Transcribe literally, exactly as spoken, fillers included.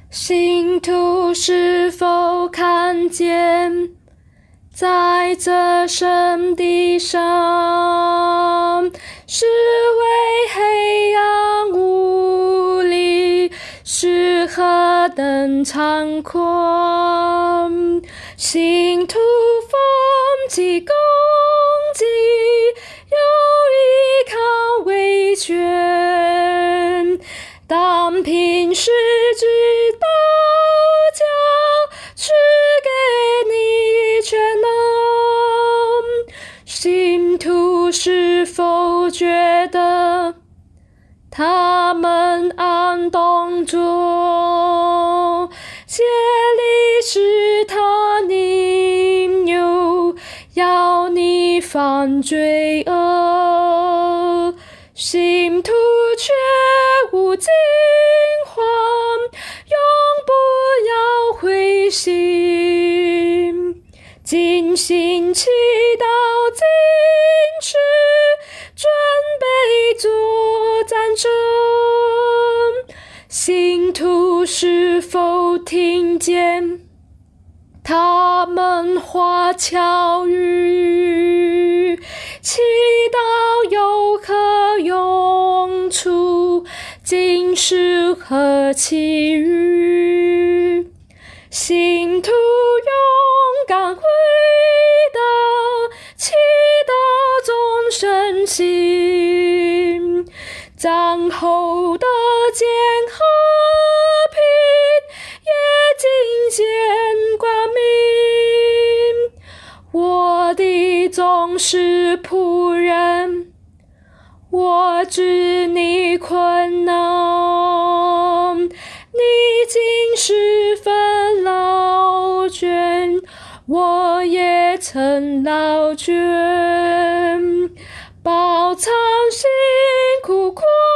信徒是否看见，在这圣地上，是为黑暗无力，是何等猖狂！信徒风起攻击，有依靠为权，当凭实质宝教赐给你全能。信徒是否觉得他们暗动作，竭力使他引诱，要你犯罪恶？信徒却无惊慌，永不要灰心，尽心祈祷，坚持准备作战争。信徒是否听见他们话巧语，祈祷有何用处，竟是何其愚！信徒勇敢回答，祈祷众生心，战后的见和平，也尽见光明。我的宗师仆人，我知你困难，你竟十分劳倦，我也曾劳倦，饱尝辛苦苦